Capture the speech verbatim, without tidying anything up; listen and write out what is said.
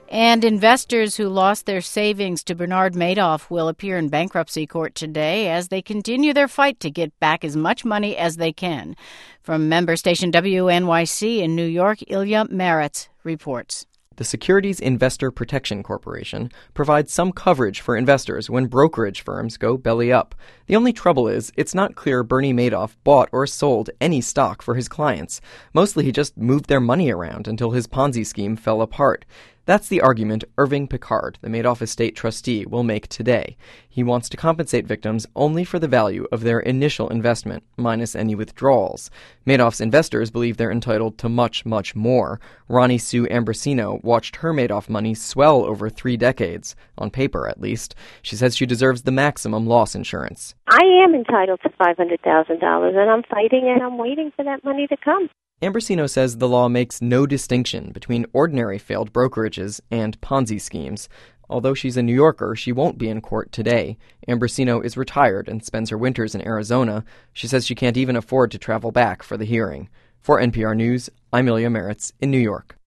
And investors who lost their savings to Bernard Madoff will appear in bankruptcy court today as they continue their fight to get back as much money as they can. From member station W N Y C in New York, Ilya Meretz reports. The Securities Investor Protection Corporation provides some coverage for investors when brokerage firms go belly up. The only trouble is, it's not clear Bernie Madoff bought or sold any stock for his clients. Mostly he just moved their money around until his Ponzi scheme fell apart. That's the argument Irving Picard, the Madoff estate trustee, will make today. He wants to compensate victims only for the value of their initial investment, minus any withdrawals. Madoff's investors believe they're entitled to much, much more. Ronnie Sue Ambrosino watched her Madoff money swell over three decades, on paper at least. She says she deserves the maximum loss insurance. I am entitled to five hundred thousand dollars, and I'm fighting and I'm waiting for that money to come. Ambrosino says the law makes no distinction between ordinary failed brokerages and Ponzi schemes. Although she's a New Yorker, she won't be in court today. Ambrosino is retired and spends her winters in Arizona. She says she can't even afford to travel back for the hearing. For N P R News, I'm Ilya Meretz in New York.